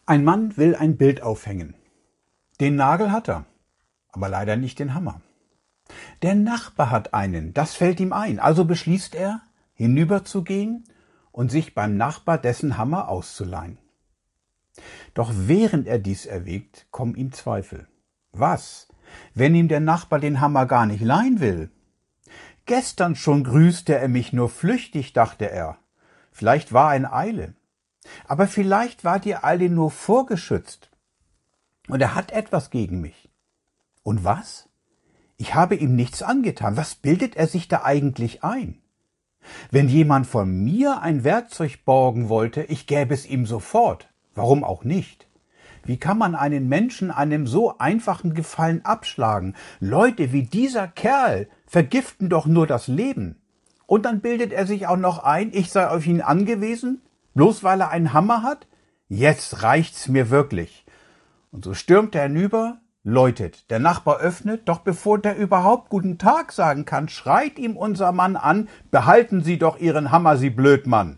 Ein Mann will ein Bild aufhängen. Den Nagel hat er, aber leider nicht den Hammer. Der Nachbar hat einen, das fällt ihm ein, also beschließt er, hinüberzugehen und sich beim Nachbar dessen Hammer auszuleihen. Doch während er dies erwägt, kommen ihm Zweifel. Was, wenn ihm der Nachbar den Hammer gar nicht leihen will? Gestern schon grüßte er mich nur flüchtig, dachte er. Vielleicht war er in Eile. Aber vielleicht war die Eile nur vorgeschützt. Und er hat etwas gegen mich. Und was? Ich habe ihm nichts angetan. Was bildet er sich da eigentlich ein? Wenn jemand von mir ein Werkzeug borgen wollte, ich gäbe es ihm sofort. Warum auch nicht? Wie kann man einen Menschen einem so einfachen Gefallen abschlagen? Leute wie dieser Kerl vergiften doch nur das Leben. Und dann bildet er sich auch noch ein, ich sei auf ihn angewiesen, bloß weil er einen Hammer hat? Jetzt reicht's mir wirklich. Und so stürmt er hinüber, läutet. Der Nachbar öffnet, doch bevor der überhaupt guten Tag sagen kann, schreit ihm unser Mann an, behalten Sie doch Ihren Hammer, Sie Blödmann.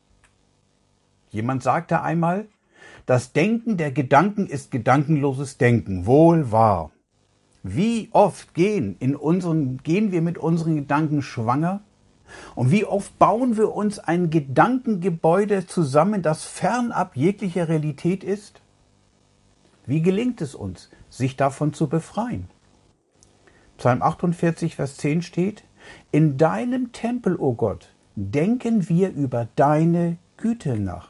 Jemand sagte einmal, das Denken der Gedanken ist gedankenloses Denken. Wohl wahr. Wie oft gehen wir mit unseren Gedanken schwanger? Und wie oft bauen wir uns ein Gedankengebäude zusammen, das fernab jeglicher Realität ist? Wie gelingt es uns, sich davon zu befreien? Psalm 48, Vers 10 steht, in deinem Tempel, o Gott, denken wir über deine Güte nach.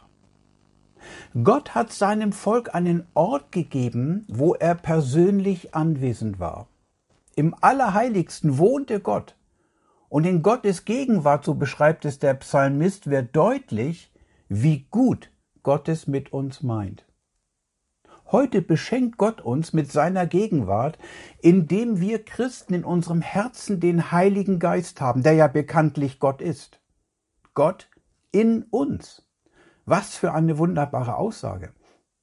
Gott hat seinem Volk einen Ort gegeben, wo er persönlich anwesend war. Im Allerheiligsten wohnte Gott. Und in Gottes Gegenwart, so beschreibt es der Psalmist, wird deutlich, wie gut Gott es mit uns meint. Heute beschenkt Gott uns mit seiner Gegenwart, indem wir Christen in unserem Herzen den Heiligen Geist haben, der ja bekanntlich Gott ist. Gott in uns. Was für eine wunderbare Aussage.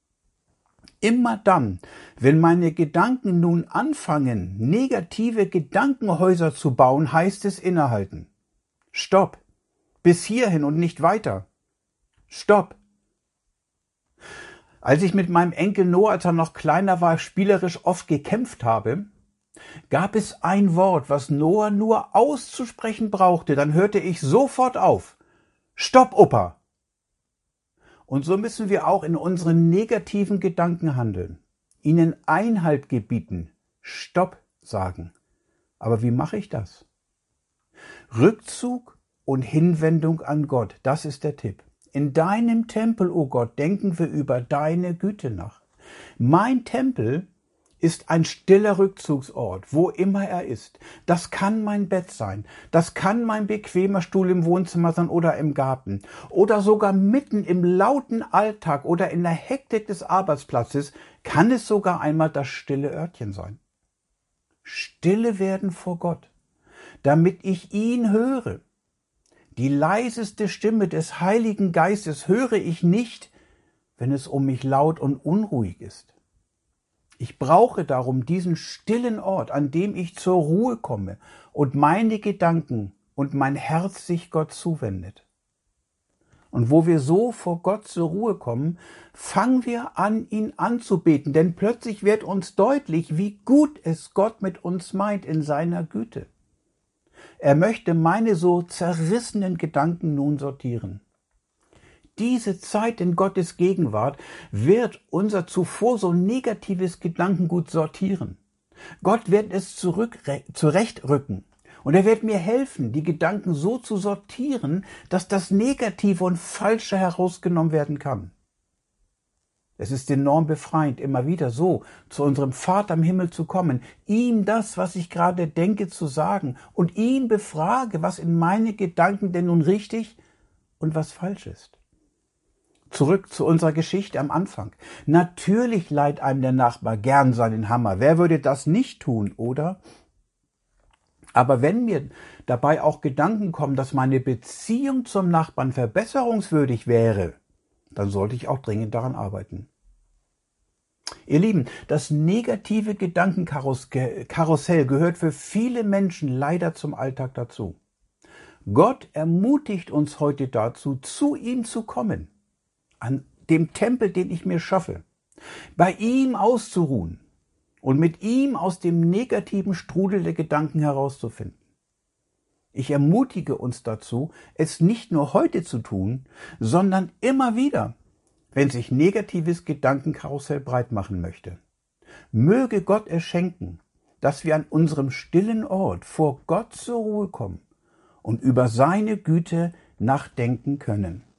Immer dann, wenn meine Gedanken nun anfangen, negative Gedankenhäuser zu bauen, heißt es innehalten. Stopp. Bis hierhin und nicht weiter. Stopp. Als ich mit meinem Enkel Noah, als er noch kleiner war, spielerisch oft gekämpft habe, gab es ein Wort, was Noah nur auszusprechen brauchte, dann hörte ich sofort auf. Stopp, Opa! Und so müssen wir auch in unseren negativen Gedanken handeln, ihnen Einhalt gebieten, Stopp sagen. Aber wie mache ich das? Rückzug und Hinwendung an Gott, das ist der Tipp. In deinem Tempel, o Gott, denken wir über deine Güte nach. Mein Tempel ist ein stiller Rückzugsort, wo immer er ist. Das kann mein Bett sein, das kann mein bequemer Stuhl im Wohnzimmer sein oder im Garten oder sogar mitten im lauten Alltag oder in der Hektik des Arbeitsplatzes kann es sogar einmal das stille Örtchen sein. Stille werden vor Gott, damit ich ihn höre. Die leiseste Stimme des Heiligen Geistes höre ich nicht, wenn es um mich laut und unruhig ist. Ich brauche darum diesen stillen Ort, an dem ich zur Ruhe komme und meine Gedanken und mein Herz sich Gott zuwendet. Und wo wir so vor Gott zur Ruhe kommen, fangen wir an, ihn anzubeten, denn plötzlich wird uns deutlich, wie gut es Gott mit uns meint in seiner Güte. Er möchte meine so zerrissenen Gedanken nun sortieren. Diese Zeit in Gottes Gegenwart wird unser zuvor so negatives Gedankengut sortieren. Gott wird es zurechtrücken und er wird mir helfen, die Gedanken so zu sortieren, dass das Negative und Falsche herausgenommen werden kann. Es ist enorm befreiend, immer wieder so zu unserem Vater im Himmel zu kommen, ihm das, was ich gerade denke, zu sagen und ihn befrage, was in meine Gedanken denn nun richtig und was falsch ist. Zurück zu unserer Geschichte am Anfang. Natürlich leiht einem der Nachbar gern seinen Hammer. Wer würde das nicht tun, oder? Aber wenn mir dabei auch Gedanken kommen, dass meine Beziehung zum Nachbarn verbesserungswürdig wäre, dann sollte ich auch dringend daran arbeiten. Ihr Lieben, das negative Gedankenkarussell gehört für viele Menschen leider zum Alltag dazu. Gott ermutigt uns heute dazu, zu ihm zu kommen. An dem Tempel, den ich mir schaffe. bei ihm auszuruhen und mit ihm aus dem negativen Strudel der Gedanken herauszufinden. Ich ermutige uns dazu, es nicht nur heute zu tun, sondern immer wieder, wenn sich negatives Gedankenkarussell breit machen möchte. Möge Gott es schenken, dass wir an unserem stillen Ort vor Gott zur Ruhe kommen und über seine Güte nachdenken können.